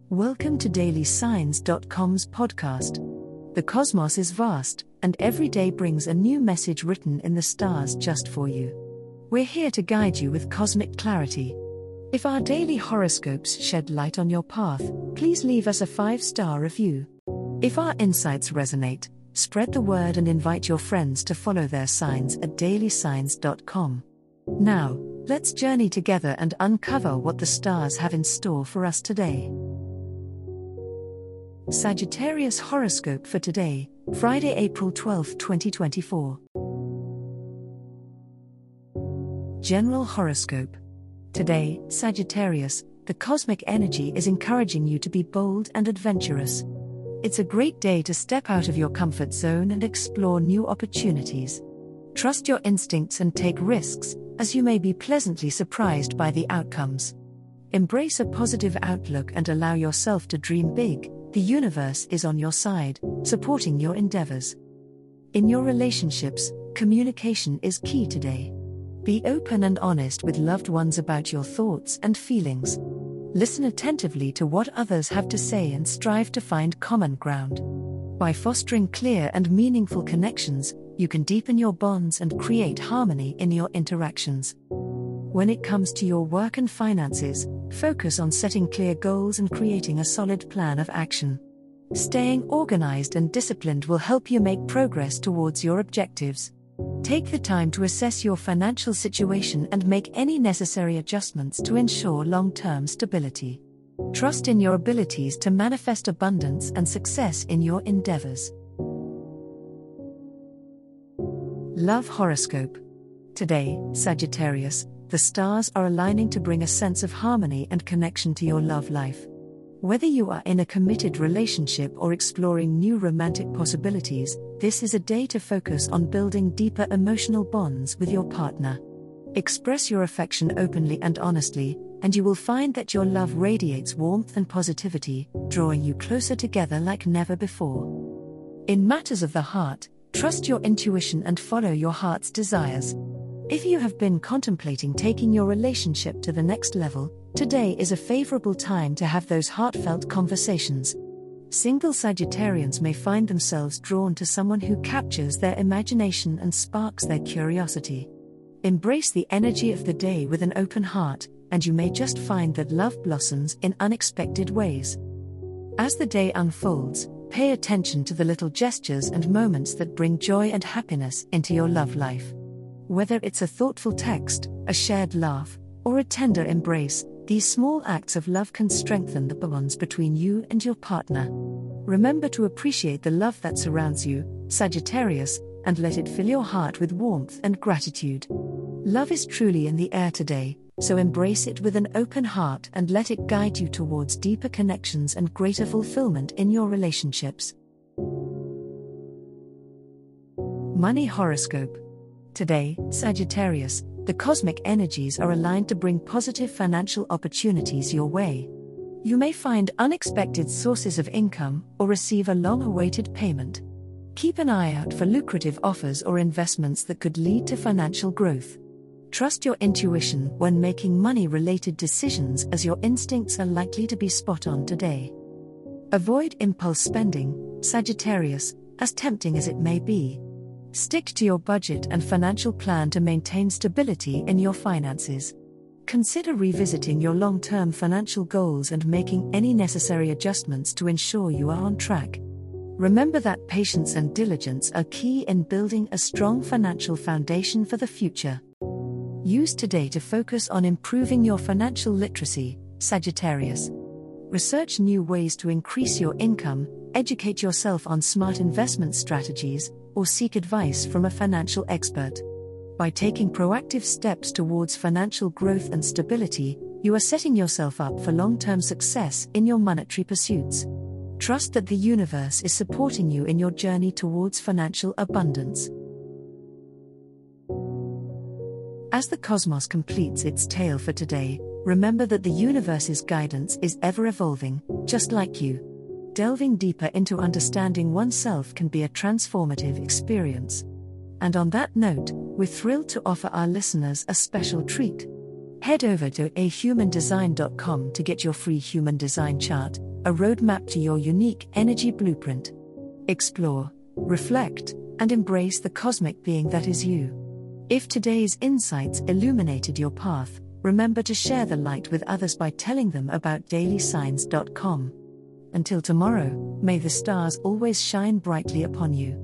Welcome to DailySigns.com's podcast. The cosmos is vast, and every day brings a new message written in the stars just for you. We're here to guide you with cosmic clarity. If our daily horoscopes shed light on your path, please leave us a 5-star review. If our insights resonate, spread the word and invite your friends to follow their signs at DailySigns.com. Now, let's journey together and uncover what the stars have in store for us today. Sagittarius horoscope for today, Friday, April 12, 2024. General horoscope. Today, Sagittarius, the cosmic energy is encouraging you to be bold and adventurous. It's a great day to step out of your comfort zone and explore new opportunities. Trust your instincts and take risks, as you may be pleasantly surprised by the outcomes. Embrace a positive outlook and allow yourself to dream big. The universe is on your side, supporting your endeavors. In your relationships, communication is key today. Be open and honest with loved ones about your thoughts and feelings. Listen attentively to what others have to say and strive to find common ground. By fostering clear and meaningful connections, you can deepen your bonds and create harmony in your interactions. When it comes to your work and finances, focus on setting clear goals and creating a solid plan of action. Staying organized and disciplined will help you make progress towards your objectives. Take the time to assess your financial situation and make any necessary adjustments to ensure long-term stability. Trust in your abilities to manifest abundance and success in your endeavors. Love horoscope. Today, Sagittarius, the stars are aligning to bring a sense of harmony and connection to your love life. Whether you are in a committed relationship or exploring new romantic possibilities, this is a day to focus on building deeper emotional bonds with your partner. Express your affection openly and honestly, and you will find that your love radiates warmth and positivity, drawing you closer together like never before. In matters of the heart, trust your intuition and follow your heart's desires. If you have been contemplating taking your relationship to the next level, today is a favorable time to have those heartfelt conversations. Single Sagittarians may find themselves drawn to someone who captures their imagination and sparks their curiosity. Embrace the energy of the day with an open heart, and you may just find that love blossoms in unexpected ways. As the day unfolds, pay attention to the little gestures and moments that bring joy and happiness into your love life. Whether it's a thoughtful text, a shared laugh, or a tender embrace, these small acts of love can strengthen the bonds between you and your partner. Remember to appreciate the love that surrounds you, Sagittarius, and let it fill your heart with warmth and gratitude. Love is truly in the air today, so embrace it with an open heart and let it guide you towards deeper connections and greater fulfillment in your relationships. Money horoscope. Today, Sagittarius, the cosmic energies are aligned to bring positive financial opportunities your way. You may find unexpected sources of income or receive a long-awaited payment. Keep an eye out for lucrative offers or investments that could lead to financial growth. Trust your intuition when making money-related decisions, as your instincts are likely to be spot on today. Avoid impulse spending, Sagittarius, as tempting as it may be. Stick to your budget and financial plan to maintain stability in your finances. Consider revisiting your long-term financial goals and making any necessary adjustments to ensure you are on track. Remember that patience and diligence are key in building a strong financial foundation for the future. Use today to focus on improving your financial literacy, Sagittarius. Research new ways to increase your income, educate yourself on smart investment strategies, or seek advice from a financial expert. By taking proactive steps towards financial growth and stability, you are setting yourself up for long-term success in your monetary pursuits. Trust that the universe is supporting you in your journey towards financial abundance. As the cosmos completes its tale for today, remember that the universe's guidance is ever evolving, just like you. Delving deeper into understanding oneself can be a transformative experience. And on that note, we're thrilled to offer our listeners a special treat. Head over to ahumandesign.com to get your free human design chart, a roadmap to your unique energy blueprint. Explore, reflect, and embrace the cosmic being that is you. If today's insights illuminated your path, remember to share the light with others by telling them about dailysigns.com. Until tomorrow, may the stars always shine brightly upon you.